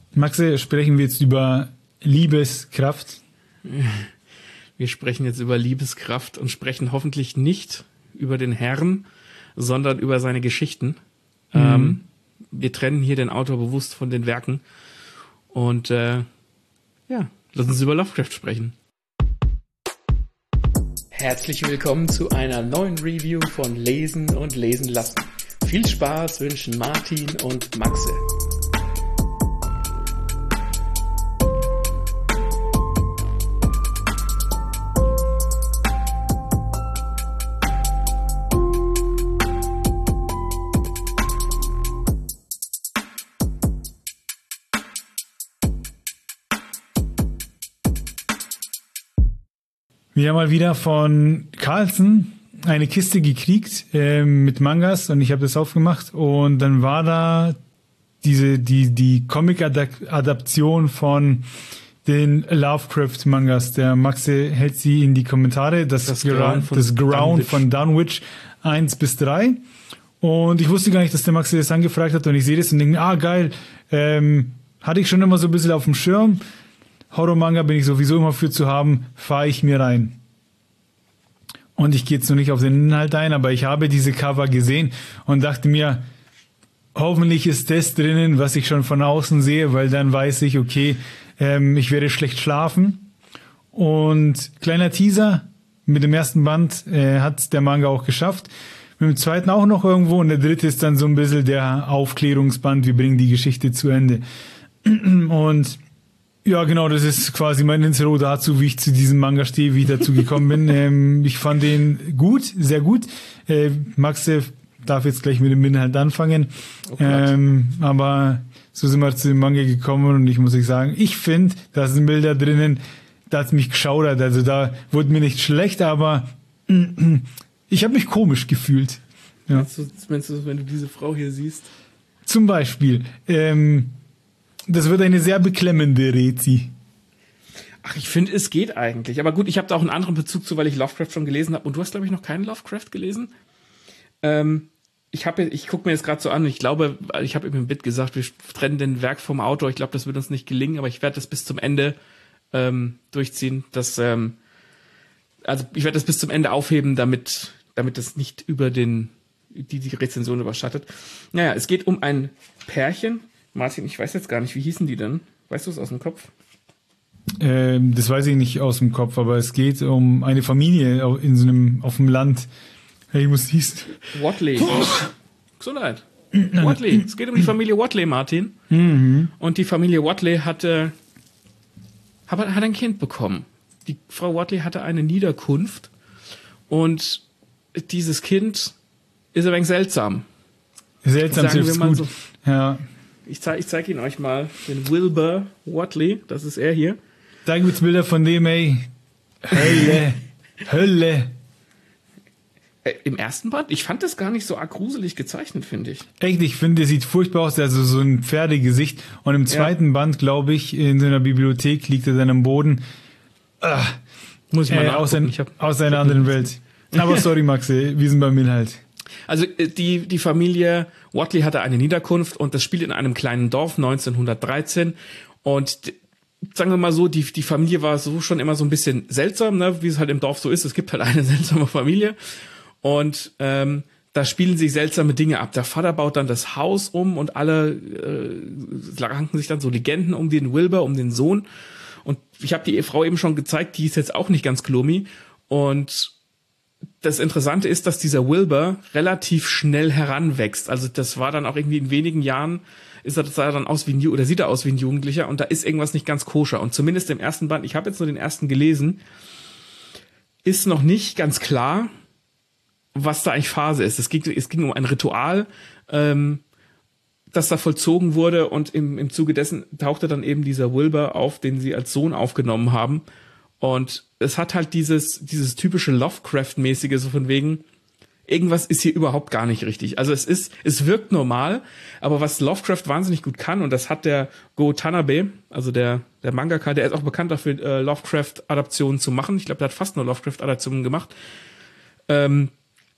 Maxe, sprechen wir jetzt über Liebeskraft? Wir sprechen jetzt über Liebeskraft und sprechen hoffentlich nicht über den Herrn, sondern über seine Geschichten. Wir trennen hier den Autor bewusst von den Werken. Und lass uns über Lovecraft sprechen. Herzlich willkommen zu einer neuen Review von Lesen und Lesen lassen. Viel Spaß wünschen Martin und Maxe. Wir haben mal wieder von Carlsen eine Kiste gekriegt mit Mangas und ich habe das aufgemacht und dann war da die Comic-Adaption von den Lovecraft-Mangas. Der Maxe hält sie in die Kommentare. Das Ground von Dunwich 1 bis 3. Und ich wusste gar nicht, dass der Maxe das angefragt hat und ich sehe das und denke mir, geil, hatte ich schon immer so ein bisschen auf dem Schirm. Horror-Manga bin ich sowieso immer für zu haben, fahre ich mir rein. Und ich gehe jetzt noch nicht auf den Inhalt ein, aber ich habe diese Cover gesehen und dachte mir, hoffentlich ist das drinnen, was ich schon von außen sehe, weil dann weiß ich, okay, ich werde schlecht schlafen. Und kleiner Teaser, mit dem ersten Band hat der Manga auch geschafft. Mit dem zweiten auch noch irgendwo und der dritte ist dann so ein bisschen der Aufklärungsband, wir bringen die Geschichte zu Ende. Und ja, genau, das ist quasi mein Intro dazu, wie ich zu diesem Manga stehe, wie ich dazu gekommen bin. Ich fand den gut, sehr gut. Max darf jetzt gleich mit dem Inhalt anfangen. Aber so sind wir zu dem Manga gekommen und ich muss euch sagen, ich finde, da sind Bilder drinnen, da hat's mich geschaudert. Also da wurde mir nicht schlecht, aber ich habe mich komisch gefühlt. Ja. Meinst du, wenn du diese Frau hier siehst? Zum Beispiel, das wird eine sehr beklemmende Rezi. Ach, ich finde, es geht eigentlich. Aber gut, ich habe da auch einen anderen Bezug zu, weil ich Lovecraft schon gelesen habe. Und du hast, glaube ich, noch keinen Lovecraft gelesen? Ich gucke mir jetzt gerade so an. Ich glaube, ich habe im Bit gesagt, wir trennen den Werk vom Autor. Ich glaube, das wird uns nicht gelingen. Aber ich werde das bis zum Ende durchziehen. Ich werde das bis zum Ende aufheben, damit das nicht über die Rezension überschattet. Naja, es geht um ein Pärchen. Martin, ich weiß jetzt gar nicht, wie hießen die denn? Weißt du es aus dem Kopf? Das weiß ich nicht aus dem Kopf, aber es geht um eine Familie auf dem Land. Hey, was hieß? Watley. Gesundheit. Watley. Es geht um die Familie Watley, Martin. Mhm. Und die Familie Watley hat ein Kind bekommen. Die Frau Watley hatte eine Niederkunft und dieses Kind ist ein wenig seltsam. Seltsam trifft's gut. So. Ja. Ich zeig ihn euch mal, den Wilbur Watley, das ist er hier. Da gibt's Bilder von dem, ey. Hölle. Im ersten Band? Ich fand das gar nicht so arg gruselig gezeichnet, finde ich. Echt, ich finde, der sieht furchtbar aus, also so ein Pferdegesicht. Und im zweiten Band, glaube ich, in so einer Bibliothek liegt er dann am Boden. Muss ich mal aus einer anderen Welt. Aber sorry, Max, wir sind beim Inhalt. Also die Familie Watley hatte eine Niederkunft und das spielt in einem kleinen Dorf 1913 und sagen wir mal so, die Familie war so schon immer so ein bisschen seltsam, ne, wie es halt im Dorf so ist. Es gibt halt eine seltsame Familie und da spielen sich seltsame Dinge ab. Der Vater baut dann das Haus um und alle ranken sich dann so Legenden um den Wilbur, um den Sohn. Und ich habe die Ehefrau eben schon gezeigt, die ist jetzt auch nicht ganz gloomy und das Interessante ist, dass dieser Wilbur relativ schnell heranwächst. Also das war dann auch irgendwie in wenigen Jahren sieht er aus wie ein Jugendlicher und da ist irgendwas nicht ganz koscher. Und zumindest im ersten Band, ich habe jetzt nur den ersten gelesen, ist noch nicht ganz klar, was da eigentlich Phase ist. Es ging um ein Ritual, das da vollzogen wurde und im Zuge dessen tauchte dann eben dieser Wilbur auf, den sie als Sohn aufgenommen haben. Und es hat halt dieses typische Lovecraft-mäßige, so von wegen, irgendwas ist hier überhaupt gar nicht richtig. Also es wirkt normal, aber was Lovecraft wahnsinnig gut kann, und das hat der Go Tanabe, also der Mangaka, der ist auch bekannt dafür, Lovecraft-Adaptionen zu machen. Ich glaube, der hat fast nur Lovecraft-Adaptionen gemacht.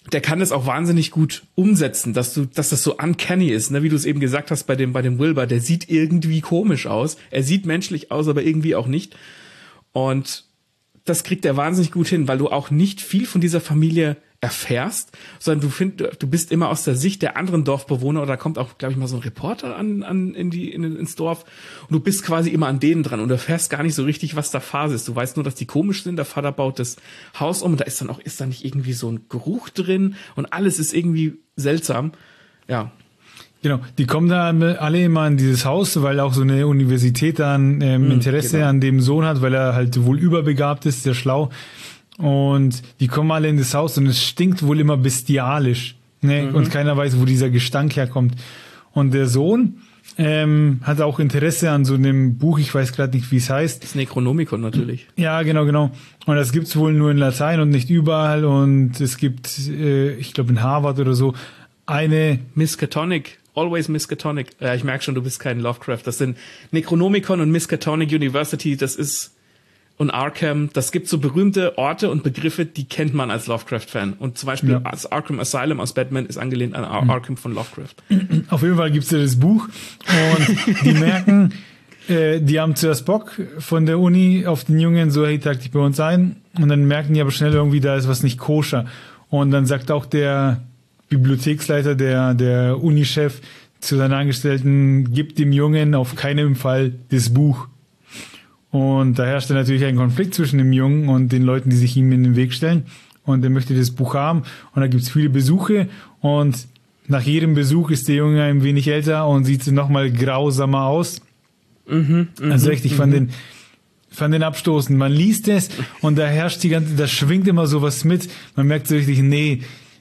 der kann das auch wahnsinnig gut umsetzen, dass das so uncanny ist, ne? Wie du es eben gesagt hast bei dem Wilbur, der sieht irgendwie komisch aus. Er sieht menschlich aus, aber irgendwie auch nicht. Und das kriegt er wahnsinnig gut hin, weil du auch nicht viel von dieser Familie erfährst, sondern du bist immer aus der Sicht der anderen Dorfbewohner, oder da kommt auch, glaube ich, mal so ein Reporter ins Dorf, und du bist quasi immer an denen dran und du erfährst gar nicht so richtig, was da Phase ist. Du weißt nur, dass die komisch sind, der Vater baut das Haus um und ist da nicht irgendwie so ein Geruch drin und alles ist irgendwie seltsam. Ja. Genau, die kommen da alle immer in dieses Haus, weil auch so eine Universität dann Interesse an dem Sohn hat, weil er halt wohl überbegabt ist, sehr schlau. Und die kommen alle in das Haus und es stinkt wohl immer bestialisch. Ne? Und keiner weiß, wo dieser Gestank herkommt. Und der Sohn hat auch Interesse an so einem Buch, ich weiß gerade nicht, wie es heißt. Das Necronomicon natürlich. Ja, genau. Und das gibt's wohl nur in Latein und nicht überall. Und es gibt, ich glaube in Harvard oder so, eine Miskatonic. Always Miskatonic. Ja, ich merke schon, du bist kein Lovecraft. Das sind Necronomicon und Miskatonic University, und Arkham, das gibt so berühmte Orte und Begriffe, die kennt man als Lovecraft-Fan. Und zum Beispiel das Arkham Asylum aus Batman ist angelehnt an Arkham von Lovecraft. Auf jeden Fall gibt's ja das Buch und die merken, die haben zuerst Bock von der Uni auf den Jungen, so hey, trag dich bei uns ein. Und dann merken die aber schnell irgendwie, da ist was nicht koscher. Und dann sagt auch der Bibliotheksleiter, der Unichef zu seinen Angestellten, gibt dem Jungen auf keinen Fall das Buch. Und da herrscht dann natürlich ein Konflikt zwischen dem Jungen und den Leuten, die sich ihm in den Weg stellen. Und er möchte das Buch haben. Und da gibt's viele Besuche. Und nach jedem Besuch ist der Junge ein wenig älter und sieht nochmal grausamer aus. Also echt, ich fand den abstoßend. Man liest es und da herrscht da schwingt immer sowas mit. Man merkt so richtig, nee,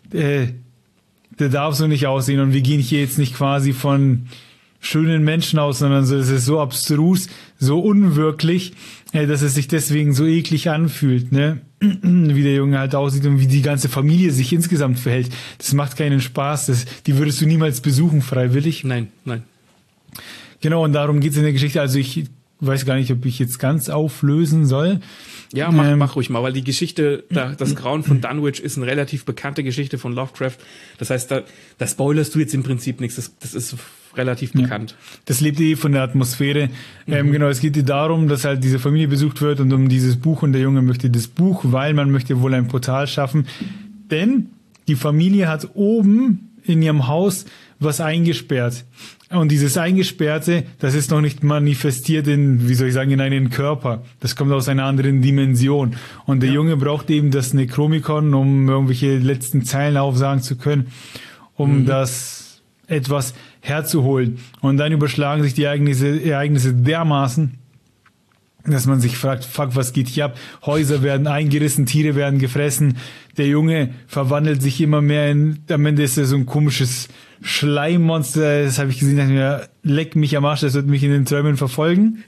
der darf so nicht aussehen. Und wir gehen hier jetzt nicht quasi von schönen Menschen aus, sondern so, es ist so abstrus, so unwirklich, dass es sich deswegen so eklig anfühlt, ne? Wie der Junge halt aussieht und wie die ganze Familie sich insgesamt verhält. Das macht keinen Spaß. Die würdest du niemals besuchen, freiwillig. Nein. Genau, und darum geht's in der Geschichte. Also ich weiß gar nicht, ob ich jetzt ganz auflösen soll. Ja, mach ruhig mal, weil die Geschichte, das Grauen von Dunwich ist eine relativ bekannte Geschichte von Lovecraft. Das heißt, da spoilerst du jetzt im Prinzip nichts. Das ist relativ bekannt. Das lebt von der Atmosphäre. Genau, es geht darum, dass halt diese Familie besucht wird und um dieses Buch und der Junge möchte das Buch, weil man möchte wohl ein Portal schaffen. Denn die Familie hat oben in ihrem Haus was eingesperrt. Und dieses Eingesperrte, das ist noch nicht manifestiert in einen Körper. Das kommt aus einer anderen Dimension. Und der Junge braucht eben das Necronomicon, um irgendwelche letzten Zeilen aufsagen zu können, um das etwas herzuholen. Und dann überschlagen sich die Ereignisse dermaßen, dass man sich fragt, fuck, was geht hier ab? Häuser werden eingerissen, Tiere werden gefressen. Der Junge verwandelt sich immer mehr am Ende ist er so ein komisches Schleimmonster. Das habe ich gesehen, dachte mir, leck mich am Arsch, das wird mich in den Träumen verfolgen.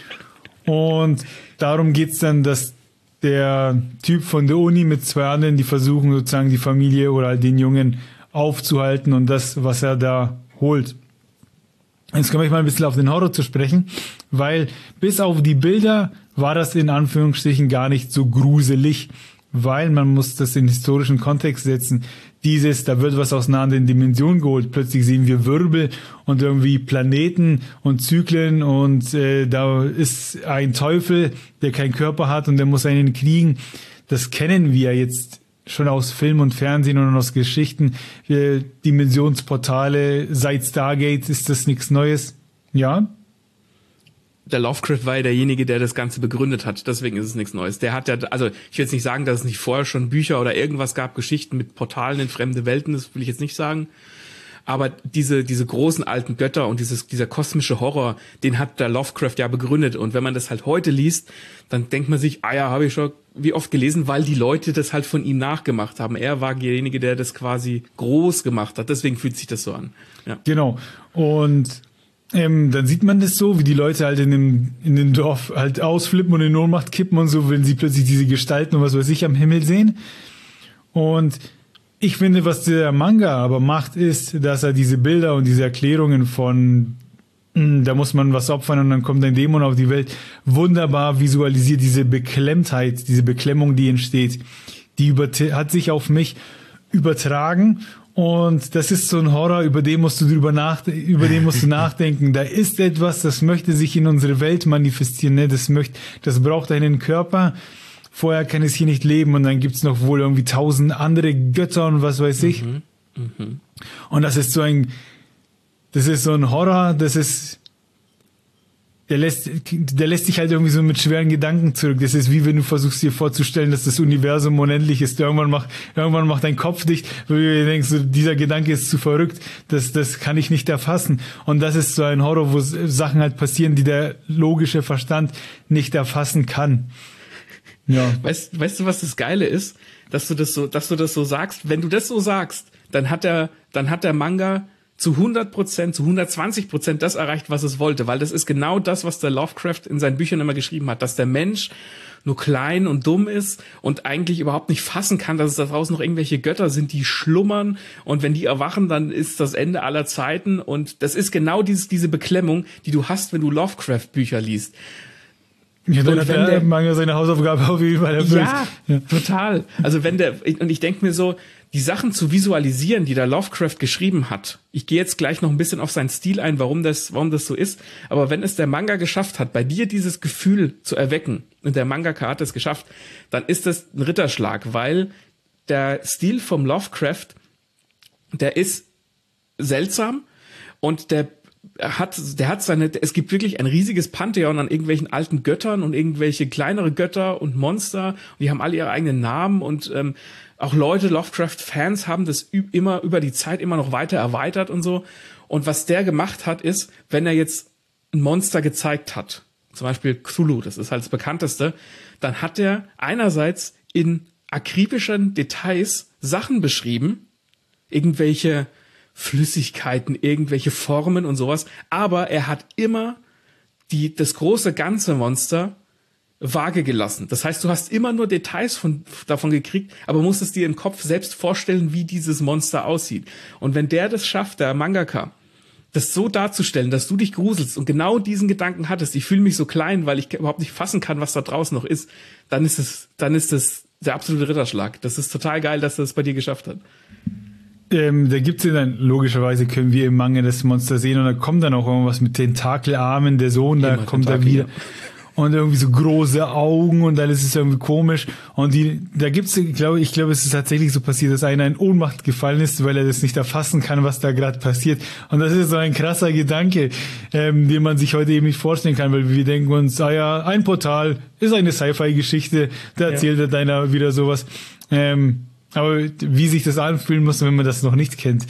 Und darum geht's dann, dass der Typ von der Uni mit zwei anderen, die versuchen sozusagen die Familie oder den Jungen aufzuhalten und das, was er da holt. Jetzt komme ich mal ein bisschen auf den Horror zu sprechen, weil bis auf die Bilder war das in Anführungsstrichen gar nicht so gruselig, weil man muss das in historischen Kontext setzen. Da wird was aus einer anderen Dimension geholt. Plötzlich sehen wir Wirbel und irgendwie Planeten und Zyklen und da ist ein Teufel, der keinen Körper hat und der muss einen kriegen. Das kennen wir jetzt schon aus Film und Fernsehen und aus Geschichten. Dimensionsportale, seit Stargate ist das nichts Neues. Ja? Der Lovecraft war ja derjenige, der das Ganze begründet hat. Deswegen ist es nichts Neues. Der hat ja, also ich will jetzt nicht sagen, dass es nicht vorher schon Bücher oder irgendwas gab, Geschichten mit Portalen in fremde Welten, das will ich jetzt nicht sagen. Aber diese großen alten Götter und dieser kosmische Horror, den hat der Lovecraft ja begründet. Und wenn man das halt heute liest, dann denkt man sich, habe ich schon wie oft gelesen, weil die Leute das halt von ihm nachgemacht haben. Er war derjenige, der das quasi groß gemacht hat. Deswegen fühlt sich das so an. Ja. Genau. Und dann sieht man das so, wie die Leute halt in dem Dorf halt ausflippen und in Ohnmacht kippen und so, wenn sie plötzlich diese Gestalten und was weiß ich am Himmel sehen. Und ich finde, was der Manga aber macht, ist, dass er diese Bilder und diese Erklärungen von da muss man was opfern und dann kommt ein Dämon auf die Welt, wunderbar visualisiert, diese Beklemmtheit, diese Beklemmung, die entsteht. Die hat sich auf mich übertragen. Und das ist so ein Horror, über den musst du nachdenken. Da ist etwas, das möchte sich in unsere Welt manifestieren, ne? Das braucht einen Körper. Vorher kann es hier nicht leben und dann gibt's noch wohl irgendwie 1000 andere Götter und was weiß ich. Und das ist so ein Horror, der lässt dich halt irgendwie so mit schweren Gedanken zurück. Das ist wie wenn du versuchst dir vorzustellen, dass das Universum unendlich ist. Irgendwann macht dein Kopf dicht, weil du denkst, so, dieser Gedanke ist zu verrückt. Das kann ich nicht erfassen. Und das ist so ein Horror, wo Sachen halt passieren, die der logische Verstand nicht erfassen kann. Ja. Weißt du, was das Geile ist? Dass du das so sagst. Wenn du das so sagst, dann hat der Manga zu 100%, zu 120% das erreicht, was es wollte, weil das ist genau das, was der Lovecraft in seinen Büchern immer geschrieben hat, dass der Mensch nur klein und dumm ist und eigentlich überhaupt nicht fassen kann, dass es da draußen noch irgendwelche Götter sind, die schlummern und wenn die erwachen, dann ist das Ende aller Zeiten und das ist genau diese Beklemmung, die du hast, wenn du Lovecraft-Bücher liest. Ja, dann hat der Manga seine Hausaufgabe auf jeden Fall erfüllt. Ja, total. Also und ich denke mir so, die Sachen zu visualisieren, die der Lovecraft geschrieben hat. Ich gehe jetzt gleich noch ein bisschen auf seinen Stil ein, warum das so ist. Aber wenn es der Manga geschafft hat, bei dir dieses Gefühl zu erwecken, und der Mangaka hat es geschafft, dann ist das ein Ritterschlag, weil der Stil vom Lovecraft, der ist seltsam und es gibt wirklich ein riesiges Pantheon an irgendwelchen alten Göttern und irgendwelche kleinere Götter und Monster. Und die haben alle ihre eigenen Namen und auch Lovecraft-Fans haben das immer über die Zeit immer noch weiter erweitert und so. Und was der gemacht hat, ist, wenn er jetzt ein Monster gezeigt hat, zum Beispiel Cthulhu, das ist halt das bekannteste, dann hat er einerseits in akribischen Details Sachen beschrieben, irgendwelche Flüssigkeiten, irgendwelche Formen und sowas, aber er hat immer das große ganze Monster vage gelassen. Das heißt, du hast immer nur Details davon gekriegt, aber musstest dir im Kopf selbst vorstellen, wie dieses Monster aussieht. Und wenn der das schafft, der Mangaka, das so darzustellen, dass du dich gruselst und genau diesen Gedanken hattest, ich fühle mich so klein, weil ich überhaupt nicht fassen kann, was da draußen noch ist, dann ist es der absolute Ritterschlag. Das ist total geil, dass er das bei dir geschafft hat. Da gibt's ja dann, logischerweise können wir im Manga das Monster sehen und da kommt dann auch irgendwas mit Tentakelarmen, der Sohn, da kommt er wieder. Und irgendwie so große Augen und alles ist irgendwie komisch. Und da gibt's, ich glaube, es ist tatsächlich so passiert, dass einer in Ohnmacht gefallen ist, weil er das nicht erfassen kann, was da gerade passiert. Und das ist so ein krasser Gedanke, den man sich heute eben nicht vorstellen kann, weil wir denken uns, ein Portal ist eine Sci-Fi-Geschichte, da erzählt halt einer wieder sowas. Aber wie sich das anfühlen muss, wenn man das noch nicht kennt,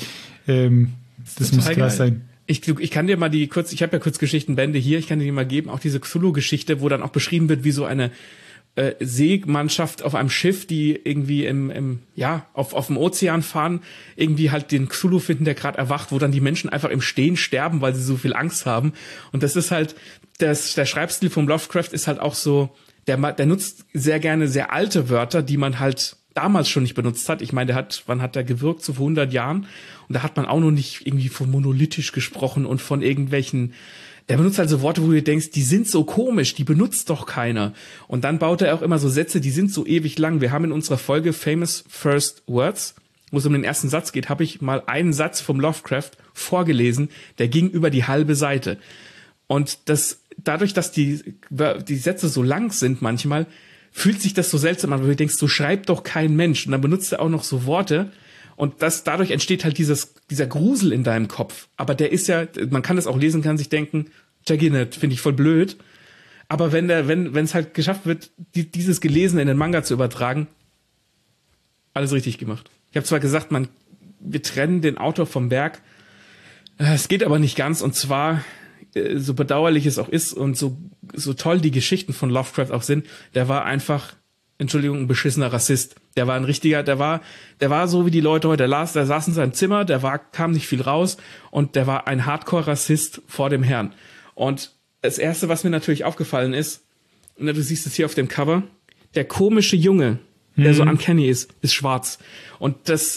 das muss krass sein. Ich kann dir mal ich habe ja Kurzgeschichtenbände hier, ich kann dir die mal geben, auch diese Cthulhu-Geschichte, wo dann auch beschrieben wird, wie so eine Seemannschaft auf einem Schiff, die irgendwie auf dem Ozean fahren, irgendwie halt den Cthulhu finden, der gerade erwacht, wo dann die Menschen einfach im Stehen sterben, weil sie so viel Angst haben. Und das ist halt, der Schreibstil vom Lovecraft ist halt auch so, der nutzt sehr gerne sehr alte Wörter, die man halt damals schon nicht benutzt hat. Ich meine, wann hat der gewirkt? So vor 100 Jahren. Und da hat man auch noch nicht irgendwie von monolithisch gesprochen und von irgendwelchen, der benutzt also Worte, wo du denkst, die sind so komisch, die benutzt doch keiner. Und dann baut er auch immer so Sätze, die sind so ewig lang. Wir haben in unserer Folge Famous First Words, wo es um den ersten Satz geht, habe ich mal einen Satz vom Lovecraft vorgelesen, der ging über die halbe Seite. Und dadurch, dass die Sätze so lang sind manchmal, fühlt sich das so seltsam an, weil du denkst, so schreibt doch kein Mensch. Und dann benutzt er auch noch so Worte. Und dadurch entsteht halt dieser Grusel in deinem Kopf. Aber der ist ja, man kann das auch lesen, kann sich denken, Jaginet, finde ich voll blöd. Aber wenn es halt geschafft wird, dieses Gelesene in den Manga zu übertragen, alles richtig gemacht. Ich habe zwar gesagt, wir trennen den Autor vom Werk. Es geht aber nicht ganz. Und zwar, so bedauerlich es auch ist und so toll die Geschichten von Lovecraft auch sind, der war einfach, Entschuldigung, ein beschissener Rassist. Der war ein richtiger, der war so wie die Leute heute, der saß in seinem Zimmer, kam nicht viel raus und der war ein Hardcore-Rassist vor dem Herrn. Und das Erste, was mir natürlich aufgefallen ist, du siehst es hier auf dem Cover, der komische Junge, der so uncanny ist schwarz. Und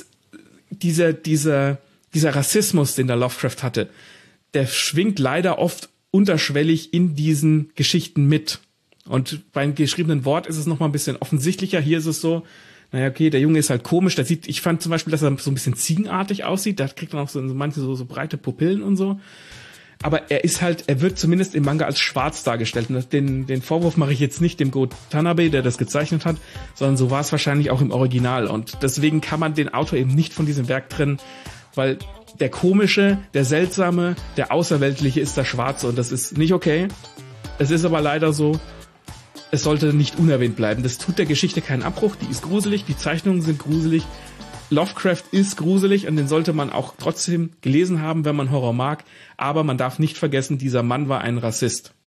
dieser Rassismus, den der Lovecraft hatte, der schwingt leider oft unterschwellig in diesen Geschichten mit. Und beim geschriebenen Wort ist es noch mal ein bisschen offensichtlicher. Hier ist es so, naja, okay, der Junge ist halt komisch, ich fand zum Beispiel, dass er so ein bisschen ziegenartig aussieht, da kriegt man auch so manche so breite Pupillen und so. Aber er wird zumindest im Manga als schwarz dargestellt. Und den Vorwurf mache ich jetzt nicht dem Go Tanabe, der das gezeichnet hat, sondern so war es wahrscheinlich auch im Original. Und deswegen kann man den Autor eben nicht von diesem Werk trennen, weil der komische, der seltsame, der außerweltliche ist der Schwarze und das ist nicht okay. Es ist aber leider so, es sollte nicht unerwähnt bleiben. Das tut der Geschichte keinen Abbruch, die ist gruselig, die Zeichnungen sind gruselig. Lovecraft ist gruselig und den sollte man auch trotzdem gelesen haben, wenn man Horror mag. Aber man darf nicht vergessen, dieser Mann war ein Rassist.